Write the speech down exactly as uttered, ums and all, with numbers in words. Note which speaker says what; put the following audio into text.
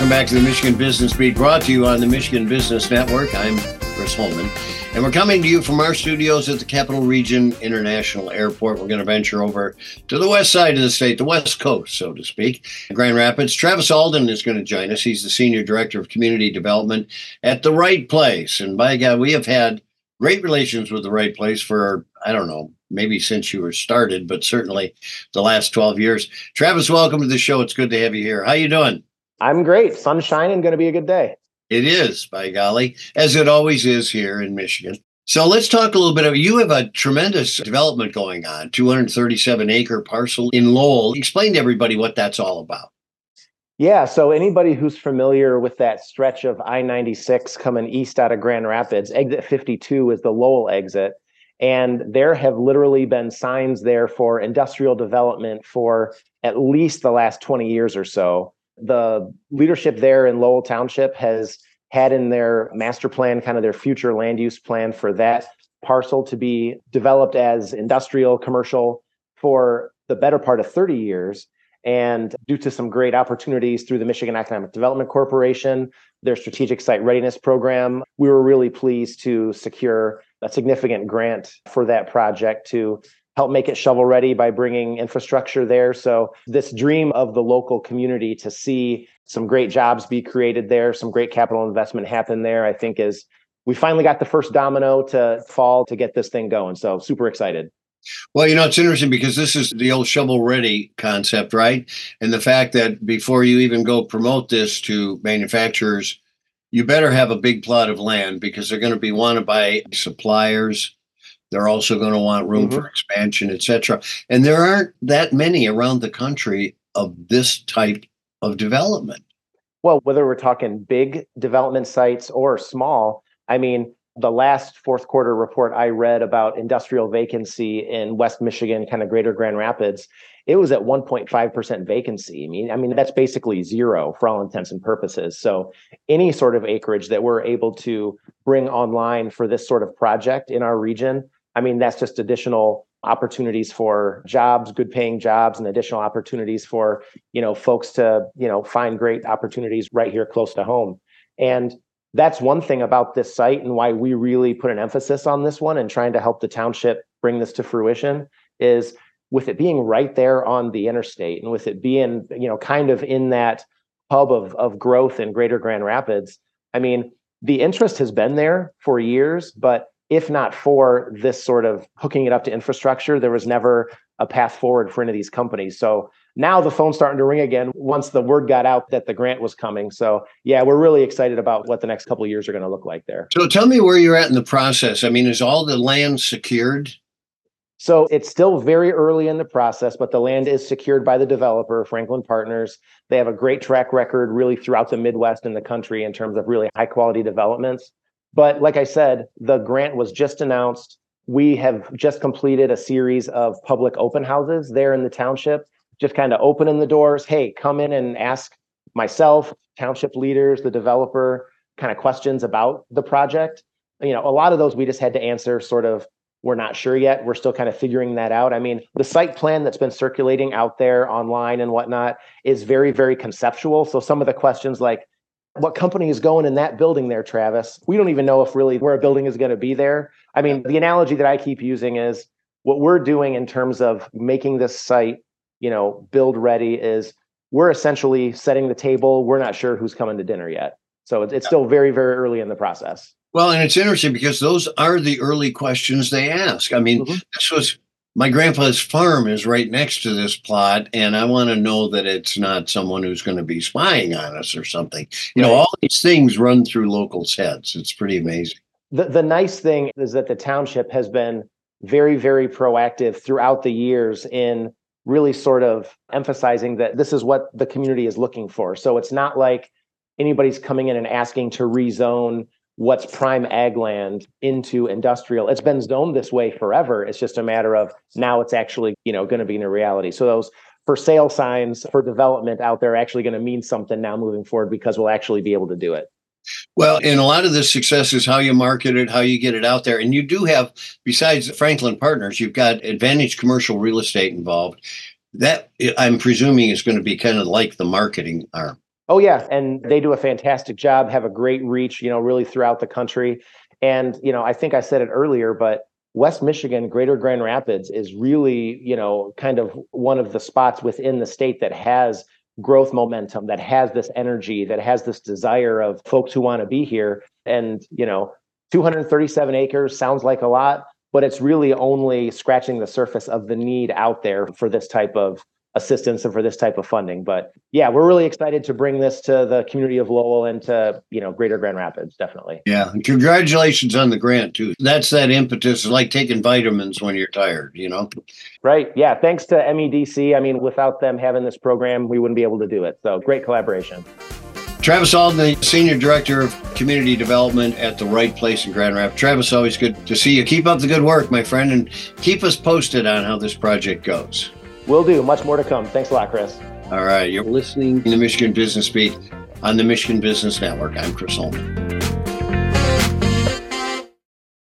Speaker 1: back to the Michigan Business Beat, brought to you on the Michigan Business Network. I'm Chris Holman, and we're coming to you from our studios at the Capital Region International Airport. We're going to venture over to the west side of the state, the West Coast, so to speak, Grand Rapids. Travis Alden is going to join us. He's the Senior Director of Community Development at The Right Place. And by God, we have had great relations with The Right Place for, I don't know, maybe since you were started, but certainly the last twelve years. Travis, welcome to the show. It's good to have you here. How you doing?
Speaker 2: I'm great. Sun's shining, going to be a good day.
Speaker 1: It is, by golly, as it always is here in Michigan. So let's talk a little bit about, you have a tremendous development going on, two hundred thirty-seven acre parcel in Lowell. Explain to everybody what that's all about.
Speaker 2: Yeah, so anybody who's familiar with that stretch of I ninety-six coming east out of Grand Rapids, exit fifty-two is the Lowell exit. And there have literally been signs there for industrial development for at least the last twenty years or so. The leadership there in Lowell Township has had in their master plan, kind of their future land use plan for that parcel to be developed as industrial, commercial for the better part of thirty years. And due to some great opportunities through the Michigan Economic Development Corporation, their strategic site readiness program, we were really pleased to secure a significant grant for that project to help make it shovel ready by bringing infrastructure there. So this dream of the local community to see some great jobs be created there, some great capital investment happen there, I think is, we finally got the first domino to fall to get this thing going. So super excited.
Speaker 1: Well, you know, it's interesting because this is the old shovel ready concept, right? And the fact that before you even go promote this to manufacturers, you better have a big plot of land because they're going to be wanted by suppliers. They're also going to want room mm-hmm. for expansion, et cetera. And there aren't that many around the country of this type of development.
Speaker 2: Well, whether we're talking big development sites or small, I mean, the last fourth quarter report I read about industrial vacancy in West Michigan, kind of greater Grand Rapids, it was at one point five percent vacancy. I mean, I mean, that's basically zero for all intents and purposes. So any sort of acreage that we're able to bring online for this sort of project in our region, I mean, that's just additional opportunities for jobs, good paying jobs, and additional opportunities for, you know, folks to, you know, find great opportunities right here close to home. And that's one thing about this site and why we really put an emphasis on this one and trying to help the township bring this to fruition is with it being right there on the interstate and with it being, you know, kind of in that hub of, of growth in greater Grand Rapids. I mean, the interest has been there for years, but if not for this sort of hooking it up to infrastructure, there was never a path forward for any of these companies. So now the phone's starting to ring again once the word got out that the grant was coming. So yeah, we're really excited about what the next couple of years are going to look like there.
Speaker 1: So tell me where you're at in the process. I mean, is all the land secured?
Speaker 2: So it's still very early in the process, but the land is secured by the developer, Franklin Partners. They have a great track record really throughout the Midwest and the country in terms of really high quality developments. But like I said, the grant was just announced. We have just completed a series of public open houses there in the township, just kind of opening the doors. Hey, come in and ask myself, township leaders, the developer, kind of questions about the project. You know, a lot of those we just had to answer sort of, we're not sure yet. We're still kind of figuring that out. I mean, the site plan that's been circulating out there online and whatnot is very, very conceptual. So some of the questions like, what company is going in that building there, Travis? We don't even know if really where a building is going to be there. I mean, the analogy that I keep using is what we're doing in terms of making this site, you know, build ready is we're essentially setting the table. We're not sure who's coming to dinner yet. So it's, it's still very, very early in the process.
Speaker 1: Well, and it's interesting because those are the early questions they ask. I mean, mm-hmm. this was my grandpa's farm is right next to this plot, and I want to know that it's not someone who's going to be spying on us or something. You know, all these things run through locals' heads. It's pretty amazing.
Speaker 2: The, the nice thing is that the township has been very, very proactive throughout the years in really sort of emphasizing that this is what the community is looking for. So it's not like anybody's coming in and asking to rezone what's prime ag land into industrial. It's been zoned this way forever. It's just a matter of now it's actually, you know, going to be in a reality. So those for sale signs for development out there are actually going to mean something now moving forward because we'll actually be able to do it.
Speaker 1: Well, and a lot of the success is how you market it, how you get it out there. And you do have, besides Franklin Partners, you've got Advantage Commercial Real Estate involved. That, I'm presuming, is going to be kind of like the marketing arm.
Speaker 2: Oh, yeah. And they do a fantastic job, have a great reach, you know, really throughout the country. And, you know, I think I said it earlier, but West Michigan, Greater Grand Rapids is really, you know, kind of one of the spots within the state that has growth momentum, that has this energy, that has this desire of folks who want to be here. And, you know, two hundred thirty-seven acres sounds like a lot, but it's really only scratching the surface of the need out there for this type of assistance and for this type of funding. But yeah, we're really excited to bring this to the community of Lowell and to, you know, Greater Grand Rapids, definitely.
Speaker 1: Yeah. And congratulations on the grant too. That's that impetus. It's like taking vitamins when you're tired, you know?
Speaker 2: Right. Yeah. Thanks to M E D C. I mean, without them having this program, we wouldn't be able to do it. So great collaboration.
Speaker 1: Travis Alden, the Senior Director of Community Development at The Right Place in Grand Rapids. Travis, always good to see you. Keep up the good work, my friend, and keep us posted on how this project goes.
Speaker 2: Will do. Much more to come. Thanks a lot, Chris.
Speaker 1: All right. You're listening to the Michigan Business Beat on the Michigan Business Network. I'm Chris Holman.